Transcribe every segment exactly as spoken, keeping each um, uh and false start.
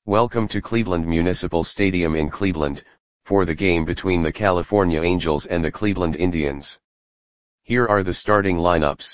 Welcome to Cleveland Municipal Stadium in Cleveland, for the game between the California Angels and the Cleveland Indians. Here are the starting lineups.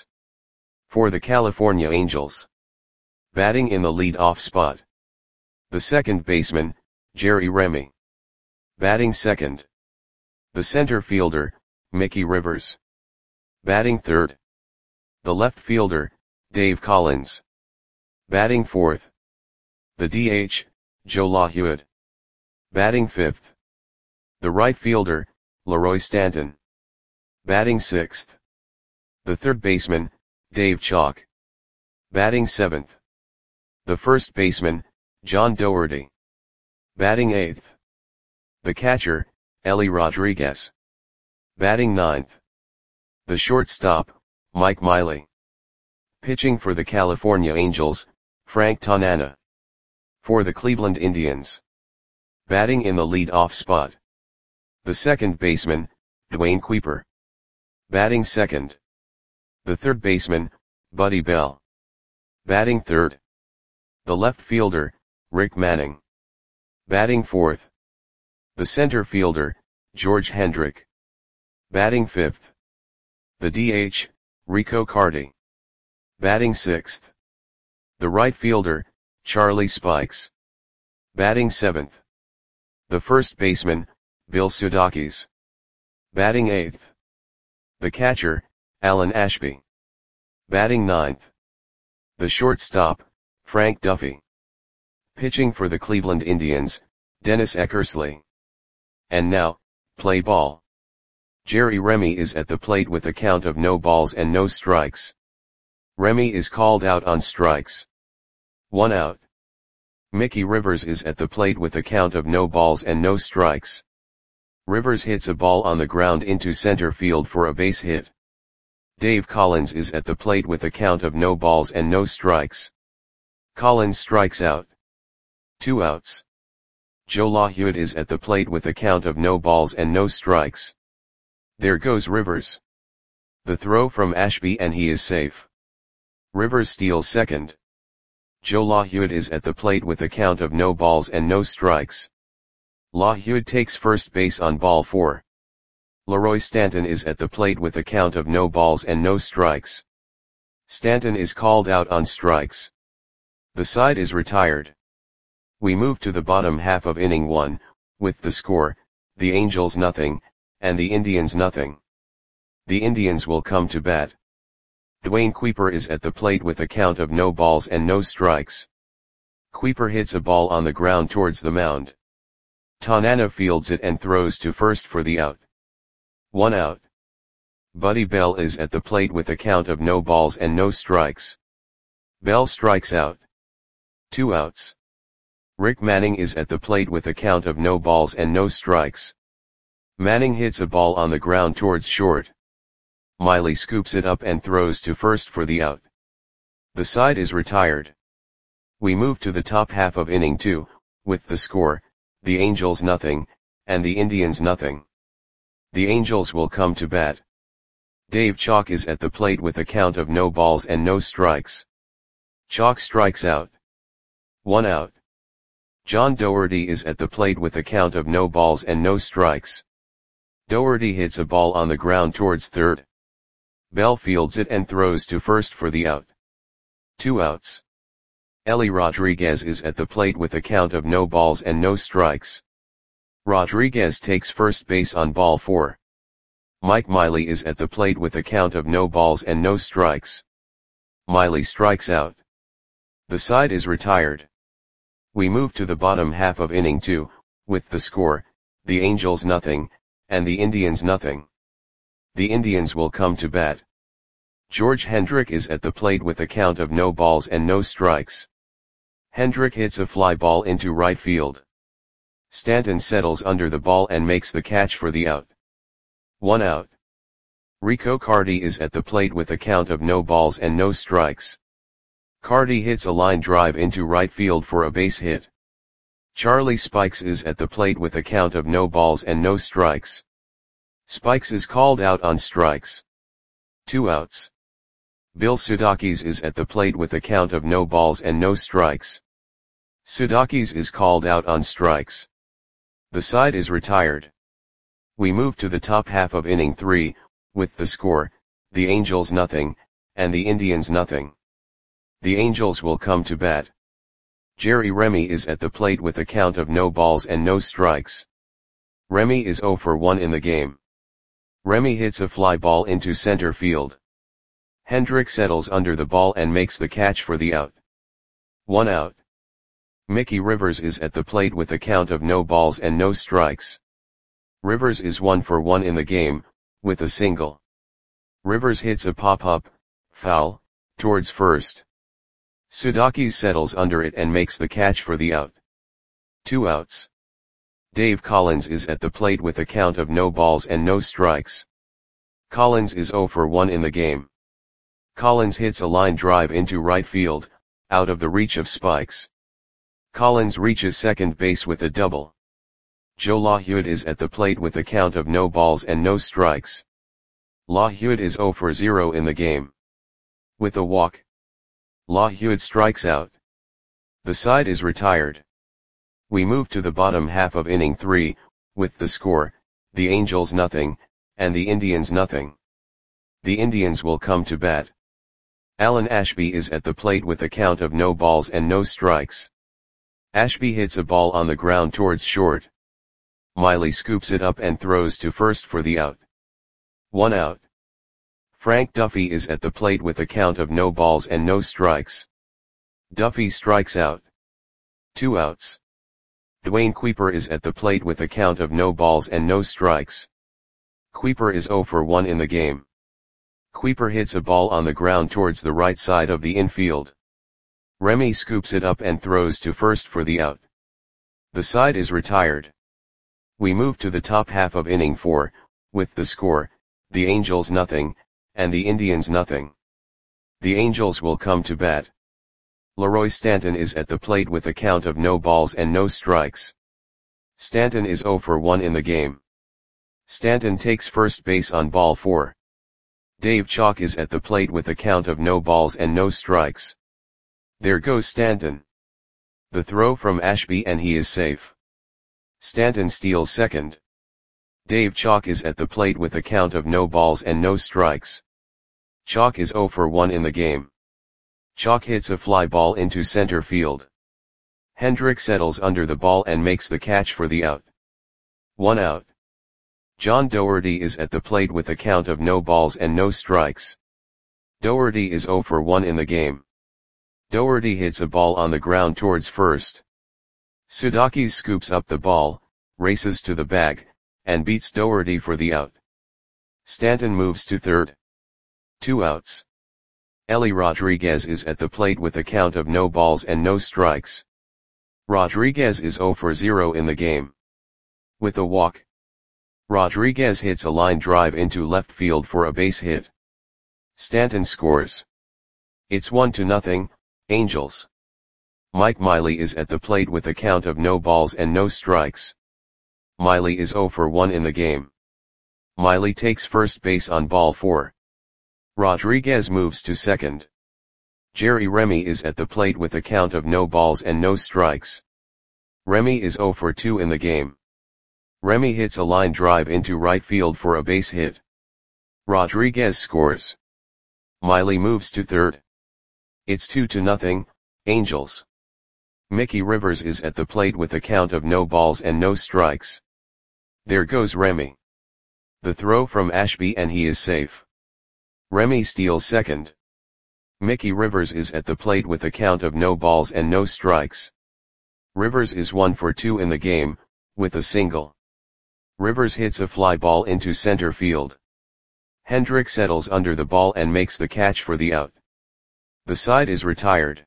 For the California Angels. Batting in the lead-off spot. The second baseman, Jerry Remy. Batting second. The center fielder, Mickey Rivers. Batting third. The left fielder, Dave Collins. Batting fourth. The D H, Joe LaHuyd. Batting fifth. The right fielder, Leroy Stanton. Batting sixth. The third baseman, Dave Chalk. Batting seventh. The first baseman, John Doherty. Batting eighth. The catcher, Ellie Rodriguez. Batting ninth. The shortstop, Mike Miley. Pitching for the California Angels, Frank Tanana. For the Cleveland Indians. Batting in the lead-off spot. The second baseman, Dwayne Kuiper. Batting second. The third baseman, Buddy Bell. Batting third. The left fielder, Rick Manning. Batting fourth. The center fielder, George Hendrick. Batting fifth. The D H, Rico Carty. Batting sixth. The right fielder, Charlie Spikes. Batting seventh. The first baseman, Bill Sudakis. Batting eighth. The catcher, Alan Ashby. Batting ninth. The shortstop, Frank Duffy. Pitching for the Cleveland Indians, Dennis Eckersley. And now, play ball. Jerry Remy is at the plate with a count of no balls and no strikes. Remy is called out on strikes. One out. Mickey Rivers is at the plate with a count of no balls and no strikes. Rivers hits a ball on the ground into center field for a base hit. Dave Collins is at the plate with a count of no balls and no strikes. Collins strikes out. Two outs. Joe LaHuyd is at the plate with a count of no balls and no strikes. There goes Rivers. The throw from Ashby and he is safe. Rivers steals second. Joe LaHuyd is at the plate with a count of no balls and no strikes. LaHuyd takes first base on ball four. Leroy Stanton is at the plate with a count of no balls and no strikes. Stanton is called out on strikes. The side is retired. We move to the bottom half of inning one, with the score, the Angels nothing, and the Indians nothing. The Indians will come to bat. Dwayne Kuiper is at the plate with a count of no balls and no strikes. Kuiper hits a ball on the ground towards the mound. Tanana fields it and throws to first for the out. One out. Buddy Bell is at the plate with a count of no balls and no strikes. Bell strikes out. Two outs. Rick Manning is at the plate with a count of no balls and no strikes. Manning hits a ball on the ground towards short. Miley scoops it up and throws to first for the out. The side is retired. We move to the top half of inning two, with the score, the Angels nothing, and the Indians nothing. The Angels will come to bat. Dave Chalk is at the plate with a count of no balls and no strikes. Chalk strikes out. One out. John Doherty is at the plate with a count of no balls and no strikes. Doherty hits a ball on the ground towards third. Bell fields it and throws to first for the out. Two outs. Ellie Rodriguez is at the plate with a count of no balls and no strikes. Rodriguez takes first base on ball four. Mike Miley is at the plate with a count of no balls and no strikes. Miley strikes out. The side is retired. We move to the bottom half of inning two, with the score, the Angels nothing, and the Indians nothing. The Indians will come to bat. George Hendrick is at the plate with a count of no balls and no strikes. Hendrick hits a fly ball into right field. Stanton settles under the ball and makes the catch for the out. One out. Rico Carty is at the plate with a count of no balls and no strikes. Carty hits a line drive into right field for a base hit. Charlie Spikes is at the plate with a count of no balls and no strikes. Spikes is called out on strikes. Two outs. Bill Sudakis is at the plate with a count of no balls and no strikes. Sudakis is called out on strikes. The side is retired. We move to the top half of inning three, with the score, the Angels nothing, and the Indians nothing. The Angels will come to bat. Jerry Remy is at the plate with a count of no balls and no strikes. Remy is oh for one in the game. Remy hits a fly ball into center field. Hendrick settles under the ball and makes the catch for the out. One out. Mickey Rivers is at the plate with a count of no balls and no strikes. Rivers is one for one in the game, with a single. Rivers hits a pop-up, foul, towards first. Sudakis settles under it and makes the catch for the out. Two outs. Dave Collins is at the plate with a count of no balls and no strikes. Collins is oh for one in the game. Collins hits a line drive into right field, out of the reach of spikes. Collins reaches second base with a double. Joe LaHude is at the plate with a count of no balls and no strikes. LaHude is oh for zero in the game. With a walk, LaHude strikes out. The side is retired. We move to the bottom half of inning three, with the score, the Angels nothing, and the Indians nothing. The Indians will come to bat. Alan Ashby is at the plate with a count of no balls and no strikes. Ashby hits a ball on the ground towards short. Miley scoops it up and throws to first for the out. One out. Frank Duffy is at the plate with a count of no balls and no strikes. Duffy strikes out. Two outs. Dwayne Kuiper is at the plate with a count of no balls and no strikes. Kuiper is oh for one in the game. Kuiper hits a ball on the ground towards the right side of the infield. Remy scoops it up and throws to first for the out. The side is retired. We move to the top half of inning four, with the score, the Angels nothing, and the Indians nothing. The Angels will come to bat. Leroy Stanton is at the plate with a count of no balls and no strikes. Stanton is oh for one in the game. Stanton takes first base on ball four. Dave Chalk is at the plate with a count of no balls and no strikes. There goes Stanton. The throw from Ashby and he is safe. Stanton steals second. Dave Chalk is at the plate with a count of no balls and no strikes. Chalk is oh for one in the game. Chalk hits a fly ball into center field. Hendrick settles under the ball and makes the catch for the out. One out. John Doherty is at the plate with a count of no balls and no strikes. Doherty is oh for one in the game. Doherty hits a ball on the ground towards first. Sudakis scoops up the ball, races to the bag, and beats Doherty for the out. Stanton moves to third. Two outs. Ellie Rodriguez is at the plate with a count of no balls and no strikes. Rodriguez is oh for zero in the game. With a walk, Rodriguez hits a line drive into left field for a base hit. Stanton scores. It's one to nothing, Angels. Mike Miley is at the plate with a count of no balls and no strikes. Miley is oh for one in the game. Miley takes first base on ball four. Rodriguez moves to second. Jerry Remy is at the plate with a count of no balls and no strikes. Remy is oh for two in the game. Remy hits a line drive into right field for a base hit. Rodriguez scores. Miley moves to third. It's two to nothing, Angels. Mickey Rivers is at the plate with a count of no balls and no strikes. There goes Remy. The throw from Ashby and he is safe. Remy steals second. Mickey Rivers is at the plate with a count of no balls and no strikes. Rivers is one for two in the game, with a single. Rivers hits a fly ball into center field. Hendrick settles under the ball and makes the catch for the out. The side is retired.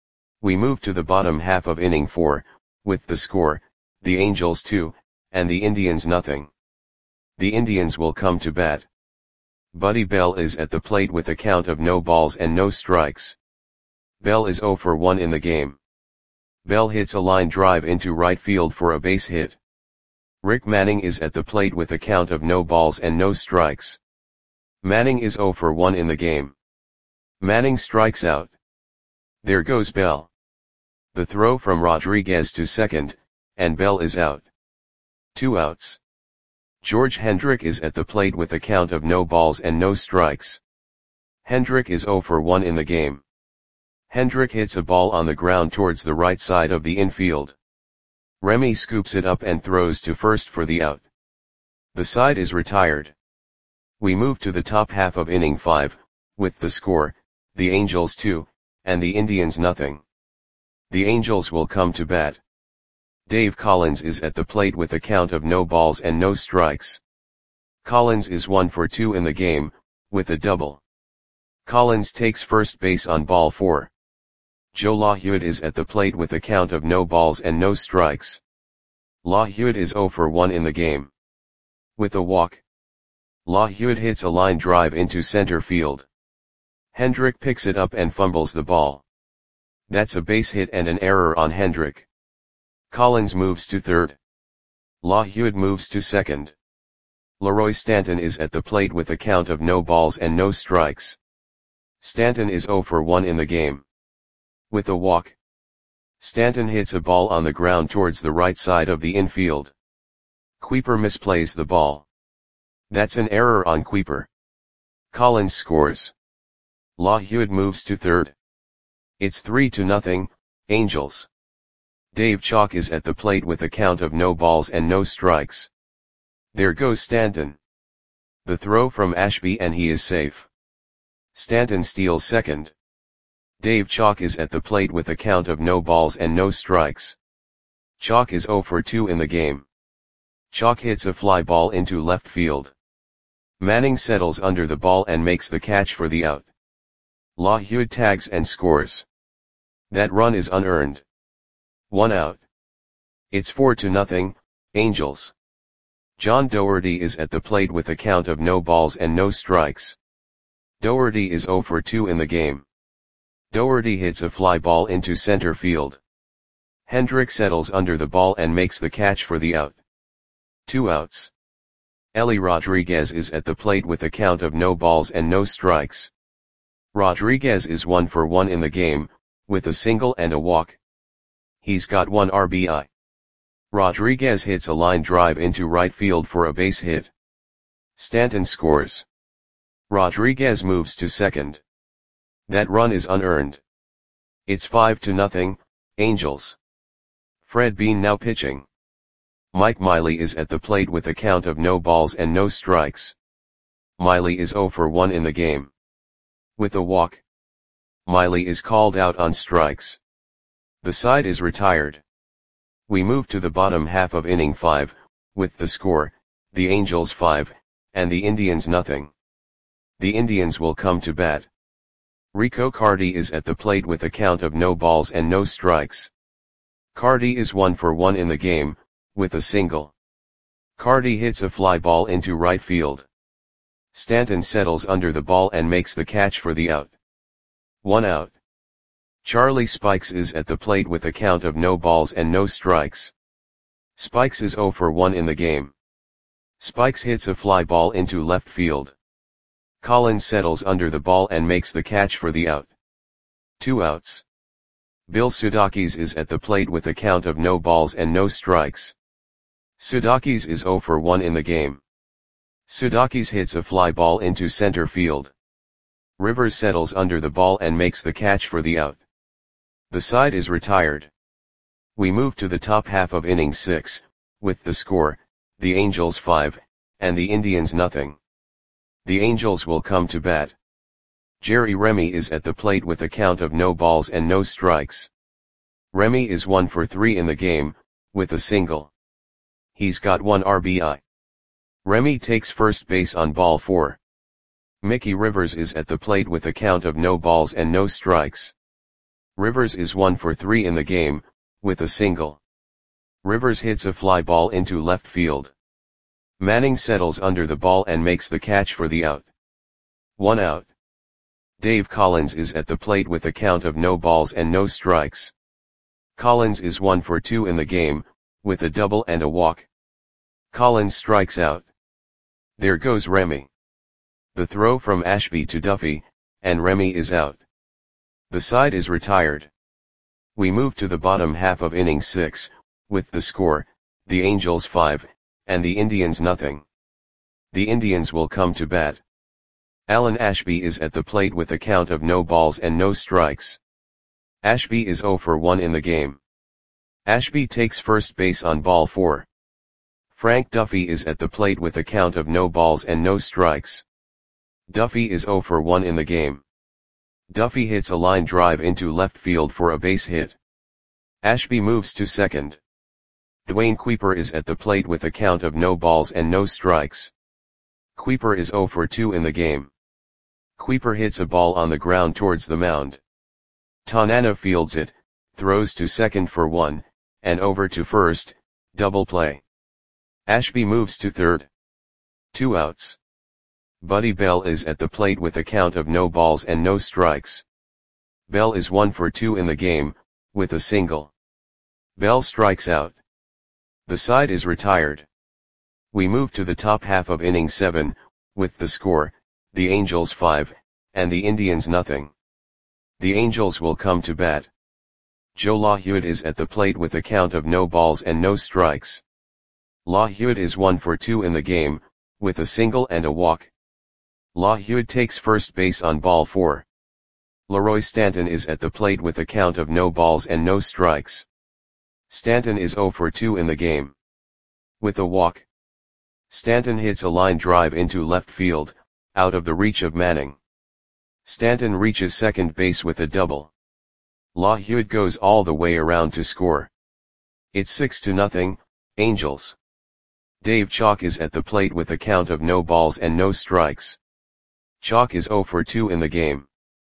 We move to the bottom half of inning four, with the score, the Angels two, and the Indians nothing. The Indians will come to bat. Buddy Bell is at the plate with a count of no balls and no strikes. Bell is oh for one in the game. Bell hits a line drive into right field for a base hit. Rick Manning is at the plate with a count of no balls and no strikes. Manning is oh for one in the game. Manning strikes out. There goes Bell. The throw from Rodriguez to second, and Bell is out. Two outs. George Hendrick is at the plate with a count of no balls and no strikes. Hendrick is oh for one in the game. Hendrick hits a ball on the ground towards the right side of the infield. Remy scoops it up and throws to first for the out. The side is retired. We move to the top half of inning five, with the score, the Angels two, and the Indians nothing. The Angels will come to bat. Dave Collins is at the plate with a count of no balls and no strikes. Collins is one for two in the game, with a double. Collins takes first base on ball four. Joe LaHude is at the plate with a count of no balls and no strikes. LaHude is oh for one in the game. With a walk. LaHude hits a line drive into center field. Hendrick picks it up and fumbles the ball. That's a base hit and an error on Hendrick. Collins moves to third. LaHude moves to second. Leroy Stanton is at the plate with a count of no balls and no strikes. Stanton is oh for one in the game. With a walk. Stanton hits a ball on the ground towards the right side of the infield. Kuiper misplays the ball. That's an error on Kuiper. Collins scores. LaHude moves to third. It's three to nothing, Angels. Dave Chalk is at the plate with a count of no balls and no strikes. There goes Stanton. The throw from Ashby and he is safe. Stanton steals second. Dave Chalk is at the plate with a count of no balls and no strikes. Chalk is oh for two in the game. Chalk hits a fly ball into left field. Manning settles under the ball and makes the catch for the out. LaHude tags and scores. That run is unearned. One out. It's four to nothing, Angels. John Doherty is at the plate with a count of no balls and no strikes. Doherty is oh for two in the game. Doherty hits a fly ball into center field. Hendrick settles under the ball and makes the catch for the out. Two outs. Ellie Rodriguez is at the plate with a count of no balls and no strikes. Rodriguez is one for one in the game, with a single and a walk. He's got one R B I. Rodriguez hits a line drive into right field for a base hit. Stanton scores. Rodriguez moves to second. That run is unearned. It's five to nothing, Angels. Fred Bean now pitching. Mike Miley is at the plate with a count of no balls and no strikes. Miley is oh for one in the game. With a walk. Miley is called out on strikes. The side is retired. We move to the bottom half of inning five, with the score, the Angels five, and the Indians nothing. The Indians will come to bat. Rico Carty is at the plate with a count of no balls and no strikes. Carty is one for one in the game, with a single. Carty hits a fly ball into right field. Stanton settles under the ball and makes the catch for the out. One out. Charlie Spikes is at the plate with a count of no balls and no strikes. Spikes is oh for one in the game. Spikes hits a fly ball into left field. Collins settles under the ball and makes the catch for the out. Two outs. Bill Sudakis is at the plate with a count of no balls and no strikes. Sudakis is oh for one in the game. Sudakis hits a fly ball into center field. Rivers settles under the ball and makes the catch for the out. The side is retired. We move to the top half of inning six, with the score, the Angels five, and the Indians nothing. The Angels will come to bat. Jerry Remy is at the plate with a count of no balls and no strikes. Remy is one for three in the game, with a single. He's got one R B I. Remy takes first base on ball four. Mickey Rivers is at the plate with a count of no balls and no strikes. Rivers is one for three in the game, with a single. Rivers hits a fly ball into left field. Manning settles under the ball and makes the catch for the out. One out. Dave Collins is at the plate with a count of no balls and no strikes. Collins is one for two in the game, with a double and a walk. Collins strikes out. There goes Remy. The throw from Ashby to Duffy, and Remy is out. The side is retired. We move to the bottom half of inning six, with the score, the Angels five, and the Indians nothing. The Indians will come to bat. Alan Ashby is at the plate with a count of no balls and no strikes. Ashby is oh for one in the game. Ashby takes first base on ball four. Frank Duffy is at the plate with a count of no balls and no strikes. Duffy is oh for one in the game. Duffy hits a line drive into left field for a base hit. Ashby moves to second. Dwayne Kuiper is at the plate with a count of no balls and no strikes. Kuiper is oh for two in the game. Kuiper hits a ball on the ground towards the mound. Tanana fields it, throws to second for one, and over to first, double play. Ashby moves to third. Two outs. Buddy Bell is at the plate with a count of no balls and no strikes. Bell is one for two in the game, with a single. Bell strikes out. The side is retired. We move to the top half of inning seven, with the score, the Angels five, and the Indians nothing. The Angels will come to bat. Joe LaHewitt is at the plate with a count of no balls and no strikes. LaHewitt is one for two in the game, with a single and a walk. LaHewitt takes first base on ball four. Leroy Stanton is at the plate with a count of no balls and no strikes. Stanton is oh for two in the game. With a walk. Stanton hits a line drive into left field, out of the reach of Manning. Stanton reaches second base with a double. LaHewitt goes all the way around to score. It's six to nothing, Angels. Dave Chalk is at the plate with a count of no balls and no strikes. Chalk is oh for two in the game.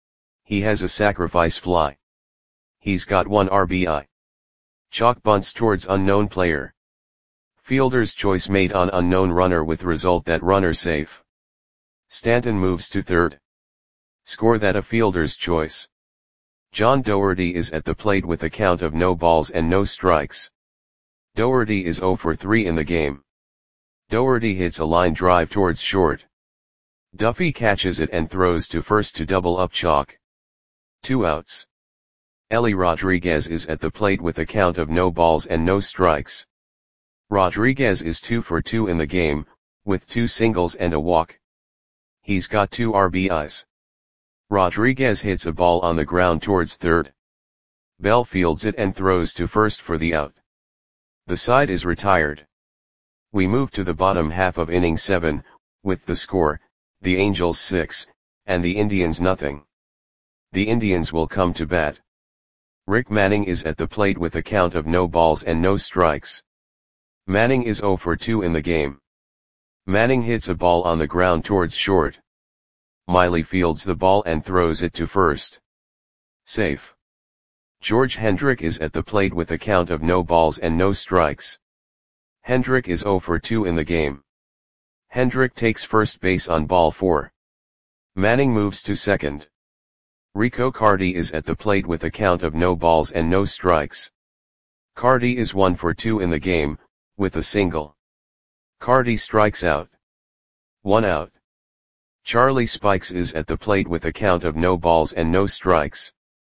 He has a sacrifice fly. He's got one R B I. Chalk bunts towards unknown player. Fielder's choice made on unknown runner with result that runner safe. Stanton moves to third. Score that a fielder's choice. John Doherty is at the plate with a count of no balls and no strikes. Doherty is oh for three in the game. Doherty hits a line drive towards short. Duffy catches it and throws to first to double up Chalk. Two outs. Ellie Rodriguez is at the plate with a count of no balls and no strikes. Rodriguez is two for two in the game, with two singles and a walk. He's got two R B Is. Rodriguez hits a ball on the ground towards third. Bell fields it and throws to first for the out. The side is retired. We move to the bottom half of inning seven, with the score, the Angels six, and the Indians nothing. The Indians will come to bat. Rick Manning is at the plate with a count of no balls and no strikes. Manning is oh for two in the game. Manning hits a ball on the ground towards short. Miley fields the ball and throws it to first. Safe. George Hendrick is at the plate with a count of no balls and no strikes. Hendrick is oh for two in the game. Hendrick takes first base on ball four. Manning moves to second. Rico Carty is at the plate with a count of no balls and no strikes. Carty is one for two in the game, with a single. Carty strikes out. One out. Charlie Spikes is at the plate with a count of no balls and no strikes.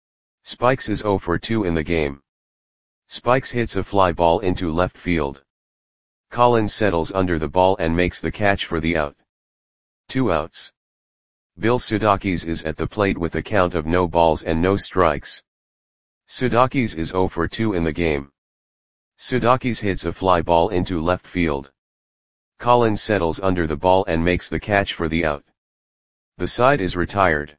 Spikes is oh for two in the game. Spikes hits a fly ball into left field. Collins settles under the ball and makes the catch for the out. Two outs. Bill Sudakis is at the plate with a count of no balls and no strikes. Sudakis is oh for two in the game. Sudakis hits a fly ball into left field. Collins settles under the ball and makes the catch for the out. The side is retired.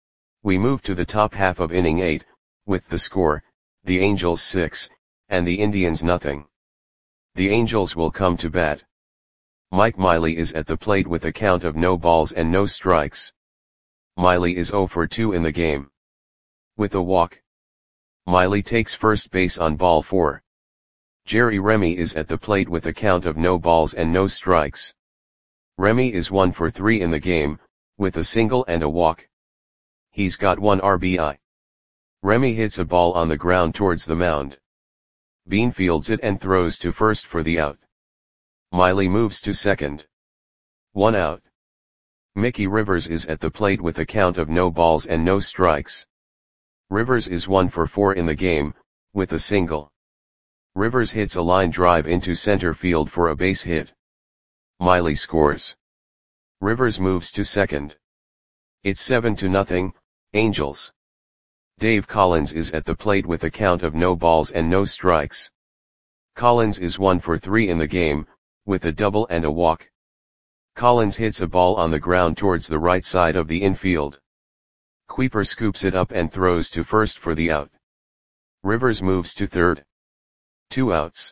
We move to the top half of inning eight, with the score, the Angels six, and the Indians nothing. The Angels will come to bat. Mike Miley is at the plate with a count of no balls and no strikes. Miley is oh for two in the game. With a walk. Miley takes first base on ball four. Jerry Remy is at the plate with a count of no balls and no strikes. Remy is one for three in the game, with a single and a walk. He's got one R B I. Remy hits a ball on the ground towards the mound. Bean fields it and throws to first for the out. Miley moves to second. One out. Mickey Rivers is at the plate with a count of no balls and no strikes. Rivers is one for four in the game, with a single. Rivers hits a line drive into center field for a base hit. Miley scores. Rivers moves to second. It's seven to nothing, Angels. Dave Collins is at the plate with a count of no balls and no strikes. Collins is one for three in the game, with a double and a walk. Collins hits a ball on the ground towards the right side of the infield. Kuiper scoops it up and throws to first for the out. Rivers moves to third. Two outs.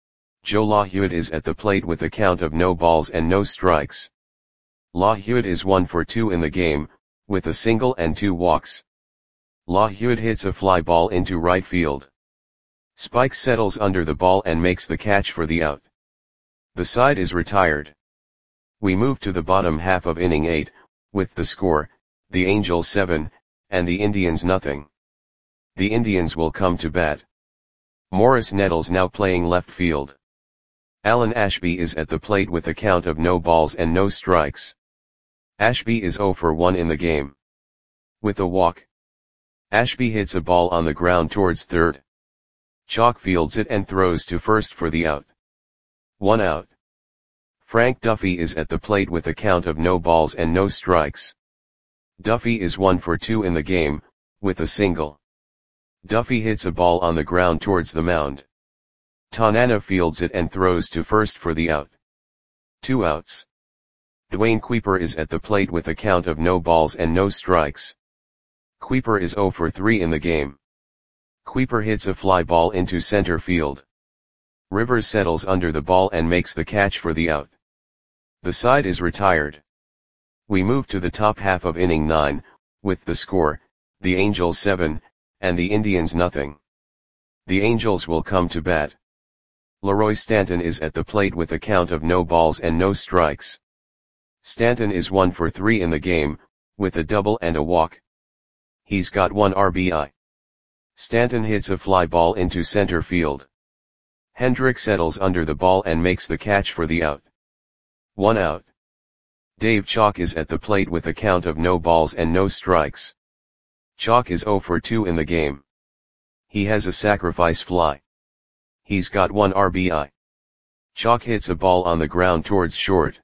Joe LaHewitt is at the plate with a count of no balls and no strikes. LaHewitt is one for two in the game, with a single and two walks. LaHewitt hits a fly ball into right field. Spike settles under the ball and makes the catch for the out. The side is retired. We move to the bottom half of inning eight, with the score, the Angels seven, and the Indians nothing. The Indians will come to bat. Morris Nettles now playing left field. Alan Ashby is at the plate with a count of no balls and no strikes. Ashby is zero for one in the game. With a walk. Ashby hits a ball on the ground towards third. Chalk fields it and throws to first for the out. One out. Frank Duffy is at the plate with a count of no balls and no strikes. Duffy is one for two in the game, with a single. Duffy hits a ball on the ground towards the mound. Tanana fields it and throws to first for the out. Two outs. Dwayne Kuiper is at the plate with a count of no balls and no strikes. Kuiper is zero for three in the game. Kuiper hits a fly ball into center field. Rivers settles under the ball and makes the catch for the out. The side is retired. We move to the top half of inning nine, with the score, the Angels seven, and the Indians nothing. The Angels will come to bat. Leroy Stanton is at the plate with a count of no balls and no strikes. Stanton is one for three in the game, with a double and a walk. He's got one R B I. Stanton hits a fly ball into center field. Hendrick settles under the ball and makes the catch for the out. One out. Dave Chalk is at the plate with a count of no balls and no strikes. Chalk is zero for two in the game. He has a sacrifice fly. He's got one R B I. Chalk hits a ball on the ground towards short.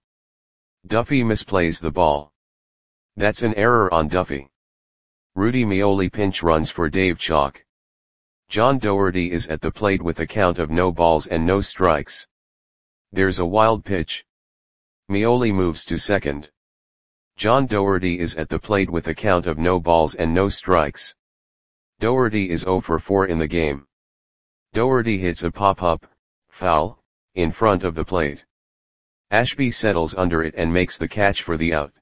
Duffy misplays the ball. That's an error on Duffy. Rudy Meoli pinch runs for Dave Chalk. John Doherty is at the plate with a count of no balls and no strikes. There's a wild pitch. Meoli moves to second. John Doherty is at the plate with a count of no balls and no strikes. Doherty is zero for four in the game. Doherty hits a pop-up, foul, in front of the plate. Ashby settles under it and makes the catch for the out.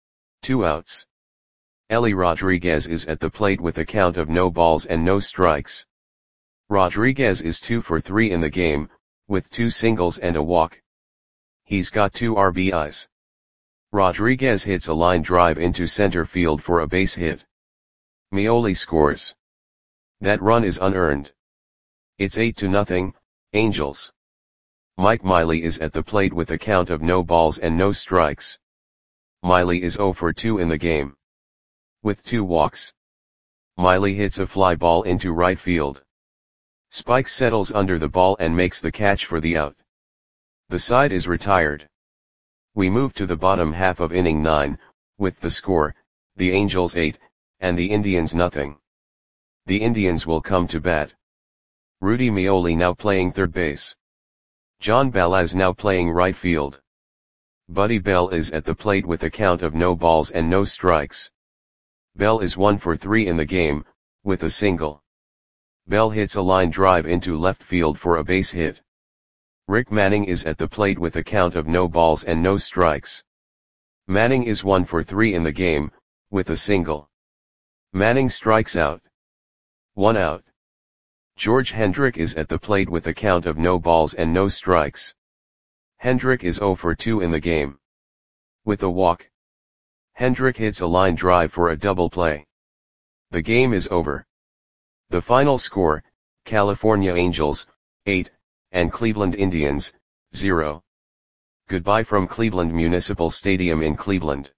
Two outs. Ellie Rodriguez is at the plate with a count of no balls and no strikes. Rodriguez is two for three in the game, with two singles and a walk. He's got two R B Is. Rodriguez hits a line drive into center field for a base hit. Meoli scores. That run is unearned. It's eight to nothing, Angels. Mike Miley is at the plate with a count of no balls and no strikes. Miley is zero for two in the game. With two walks. Miley hits a fly ball into right field. Spike settles under the ball and makes the catch for the out. The side is retired. We move to the bottom half of inning nine, with the score, the Angels eight, and the Indians nothing. The Indians will come to bat. Rudy Meoli now playing third base. John Balaz now playing right field. Buddy Bell is at the plate with a count of no balls and no strikes. Bell is one for three in the game, with a single. Bell hits a line drive into left field for a base hit. Rick Manning is at the plate with a count of no balls and no strikes. Manning is one for three in the game, with a single. Manning strikes out. One out. George Hendrick is at the plate with a count of no balls and no strikes. Hendrick is zero for two in the game. With a walk. Hendrick hits a line drive for a double play. The game is over. The final score, California Angels, eight, and Cleveland Indians, zero. Goodbye from Cleveland Municipal Stadium in Cleveland.